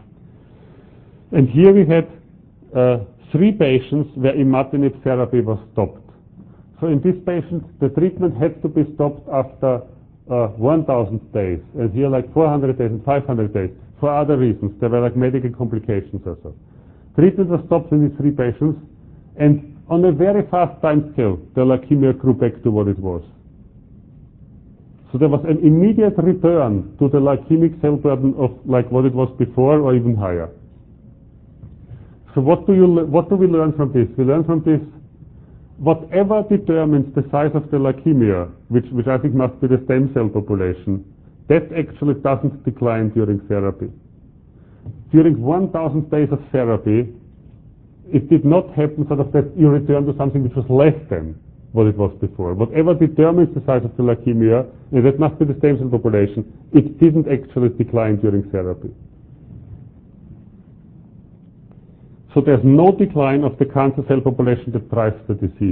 And here we had uh, three patients where imatinib therapy was stopped. So in these patients, the treatment had to be stopped after uh, one thousand days, and here like four hundred days and five hundred days, for other reasons. There were like medical complications or so. Treatment was stopped in these three patients, and on a very fast time scale, the leukemia grew back to what it was. So there was an immediate return to the leukemic cell burden of like what it was before or even higher. So what do you what do we learn from this? We learn from this whatever determines the size of the leukemia, which, which I think must be the stem cell population, that actually doesn't decline during therapy. During one thousand days of therapy, it did not happen sort of that you return to something which was less than what it was before. Whatever determines the size of the leukemia, and that must be the stem cell population, it didn't actually decline during therapy. So there's no decline of the cancer cell population that drives the disease.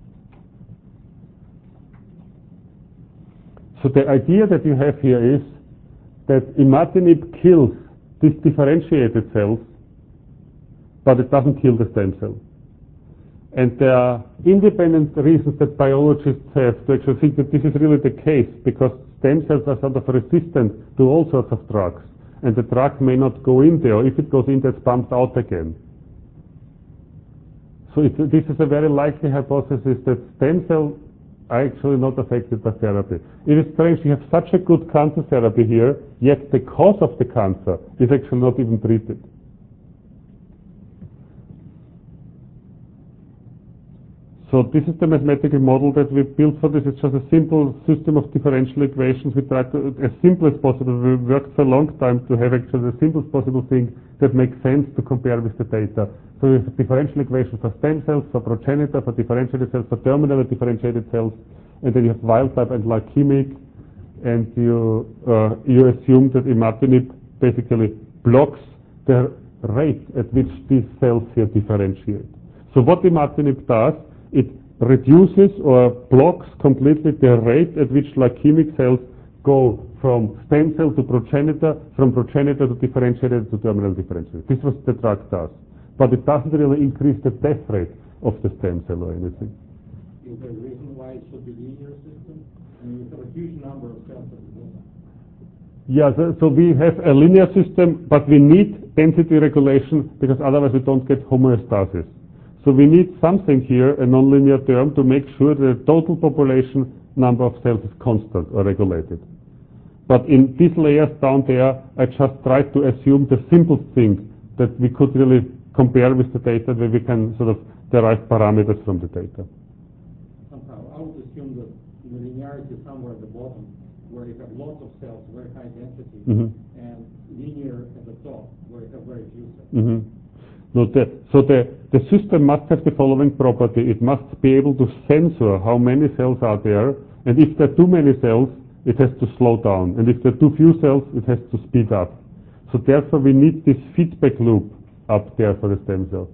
So the idea that you have here is that imatinib kills these differentiated cells, but it doesn't kill the stem cell. And there are independent reasons that biologists have to actually think that this is really the case, because stem cells are sort of resistant to all sorts of drugs, and the drug may not go in there, or if it goes in, that's pumped out again. So it's, this is a very likely hypothesis that stem cells are actually not affected by therapy. It is strange, you have such a good cancer therapy here, yet the cause of the cancer is actually not even treated. So this is the mathematical model that we built for this. It's just a simple system of differential equations. We tried to, as simple as possible. We worked for a long time to have actually the simplest possible thing that makes sense to compare with the data. So we have differential equations for stem cells, for progenitor, for differentiated cells, for terminally differentiated cells, and then you have wild type and leukemic, and you uh, you assume that imatinib basically blocks the rate at which these cells here differentiate. So what imatinib does, it reduces or blocks completely the rate at which leukemic cells go from stem cell to progenitor, from progenitor to differentiated to terminal differentiated. This is what the drug does. But it doesn't really increase the death rate of the stem cell or anything. Is there a reason why it should be linear system? I mean, you have a huge number of cells at the moment. Yeah, so, so we have a linear system, but we need density regulation because otherwise we don't get homeostasis. So we need something here, a nonlinear term, to make sure that the total population number of cells is constant or regulated. But in these layers down there, I just tried to assume the simple thing that we could really compare with the data, where we can sort of derive parameters from the data. Somehow, I would assume that the linearity is somewhere at the bottom, where you have lots of cells, very high density, Mm-hmm. and linear at the top, where you have very few cells. Mm-hmm. No, the, so the, the system must have the following property. It must be able to censor how many cells are there, and if there are too many cells, it has to slow down, and if there are too few cells, it has to speed up. So therefore we need this feedback loop up there for the stem cell.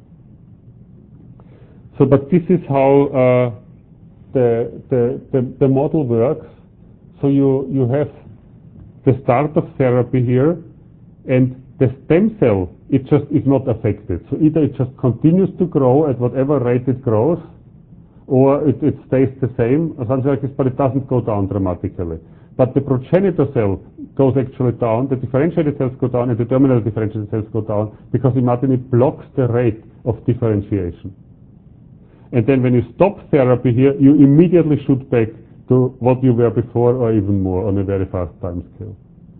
So, but this is how uh, the, the, the, the model works. So you, you have the start of therapy here, and the stem cell, it just is not affected. So either it just continues to grow at whatever rate it grows, or it, it stays the same, or something like this, but it doesn't go down dramatically. But the progenitor cell goes actually down, the differentiated cells go down, and the terminal differentiated cells go down, because imatinib blocks the rate of differentiation. And then when you stop therapy here, you immediately shoot back to what you were before, or even more, on a very fast time scale.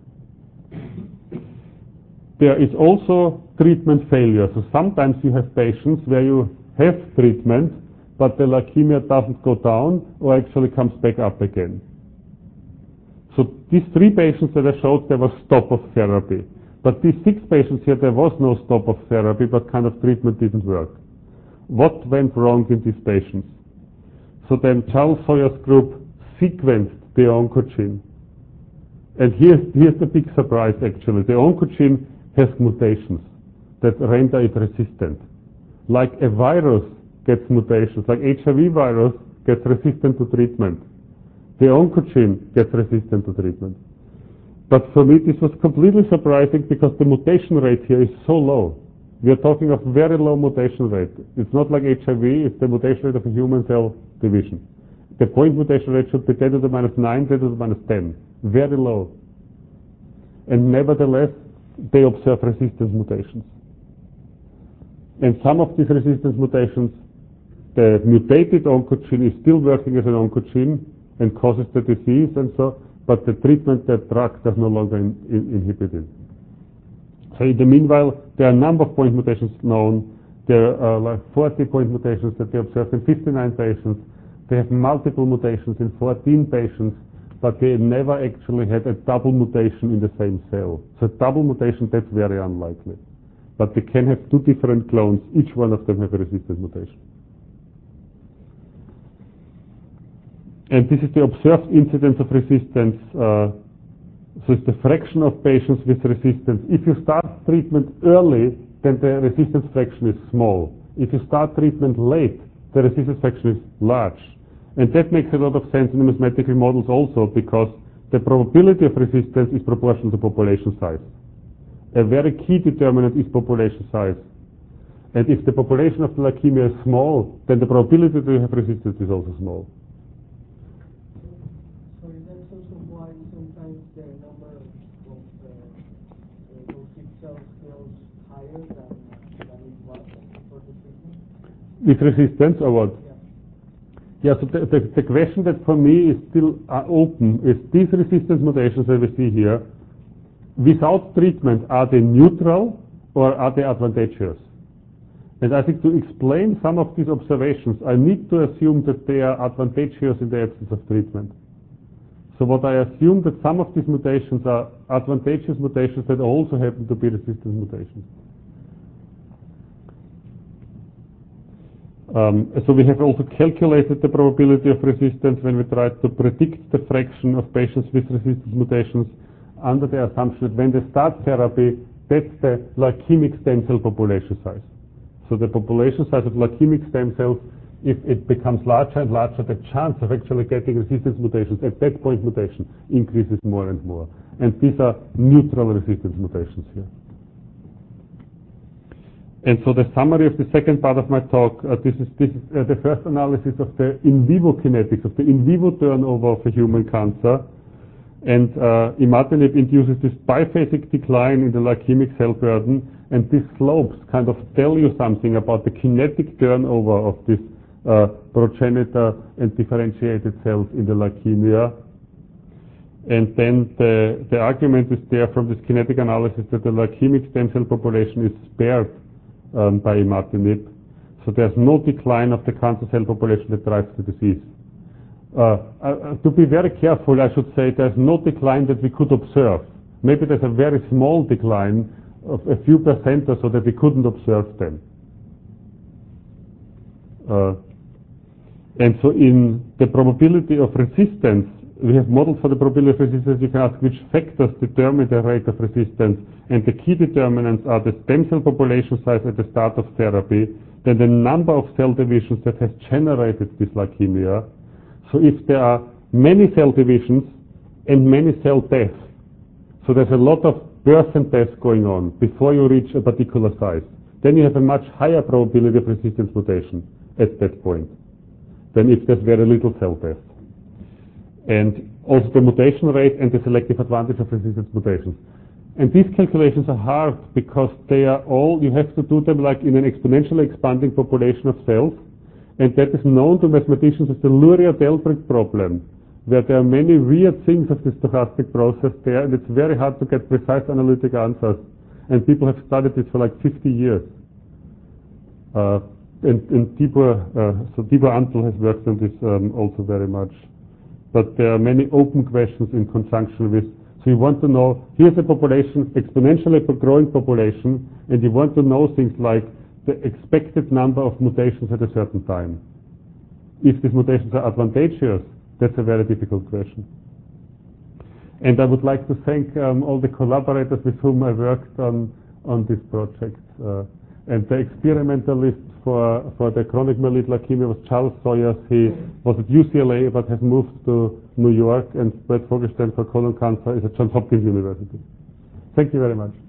There is also treatment failure. So sometimes you have patients where you have treatment, but the leukemia doesn't go down or actually comes back up again. So these three patients that I showed, there was stop of therapy. But these six patients here, there was no stop of therapy, but kind of treatment didn't work. What went wrong in these patients? So then Charles Sawyer's group sequenced the oncogene. And here's, here's the big surprise actually. The oncogene has mutations that render it resistant. Like a virus gets mutations, like H I V virus gets resistant to treatment. The oncogene gets resistant to treatment. But for me this was completely surprising because the mutation rate here is so low. We are talking of very low mutation rate. It's not like H I V, it's the mutation rate of a human cell division. The point mutation rate should be ten to the minus nine, ten to the minus ten. Very low. And nevertheless, they observe resistance mutations. And some of these resistance mutations, the mutated oncogene is still working as an oncogene and causes the disease and so, but the treatment, the drug does no longer in, in, inhibit it. So in the meanwhile, there are a number of point mutations known. There are like forty point mutations that they observed in fifty-nine patients. They have multiple mutations in fourteen patients, but they never actually had a double mutation in the same cell. So double mutation, that's very unlikely. But they can have two different clones. Each one of them have a resistance mutation. And this is the observed incidence of resistance. Uh, so it's the fraction of patients with resistance. If you start treatment early, then the resistance fraction is small. If you start treatment late, the resistance fraction is large. And that makes a lot of sense in the mathematical models also, because the probability of resistance is proportional to population size. A very key determinant is population size. And if the population of the leukemia is small, then the probability that you have resistance is also small. So is that also why sometimes the number of uh, those T cells grows higher than, than it was for the treatment? With resistance or what? Yeah, so the, the, the question that for me is still uh, open is these resistance mutations that we see here, without treatment, are they neutral or are they advantageous? And I think to explain some of these observations, I need to assume that they are advantageous in the absence of treatment. So what I assume that some of these mutations are advantageous mutations that also happen to be resistance mutations. Um, so we have also calculated the probability of resistance when we tried to predict the fraction of patients with resistance mutations under the assumption that when they start therapy, that's the leukemic stem cell population size. So the population size of leukemic stem cells, if it becomes larger and larger, the chance of actually getting resistance mutations at that point mutation increases more and more. And these are neutral resistance mutations here. And so the summary of the second part of my talk, uh, this is, this is uh, the first analysis of the in vivo kinetics, of the in vivo turnover of a human cancer. And uh, imatinib induces this biphasic decline in the leukemic cell burden, and these slopes kind of tell you something about the kinetic turnover of this uh, progenitor and differentiated cells in the leukemia. And then the, the argument is there from this kinetic analysis that the leukemic stem cell population is spared um, by imatinib. So there's no decline of the cancer cell population that drives the disease. Uh, uh, to be very careful, I should say there's no decline that we could observe. Maybe there's a very small decline of a few percent or so that we couldn't observe them. Uh, and so in the probability of resistance, we have models for the probability of resistance. You can ask which factors determine the rate of resistance, and the key determinants are the stem cell population size at the start of therapy, then the number of cell divisions that has generated this leukemia. So if there are many cell divisions and many cell deaths, so there's a lot of birth and death going on before you reach a particular size, then you have a much higher probability of resistance mutation at that point than if there's very little cell death. And also the mutation rate and the selective advantage of resistance mutations. And these calculations are hard because they are all, you have to do them like in an exponentially expanding population of cells, and that is known to mathematicians as the Luria-Delbrück problem, where there are many weird things of the stochastic process there, and it's very hard to get precise analytic answers. And people have studied this for like fifty years. Uh, and, and Tibor, uh, so Tibor Antl has worked on this um, also very much. But there are many open questions in conjunction with, so you want to know, here's a population, exponentially growing population, and you want to know things like the expected number of mutations at a certain time. If these mutations are advantageous, that's a very difficult question. And I would like to thank um, all the collaborators with whom I worked on, on this project. Uh, and the experimentalist for, for the chronic myeloid leukemia was Charles Sawyers. He was at U C L A but has moved to New York, and Brett Fogelstein for colon cancer is at Johns Hopkins University. Thank you very much.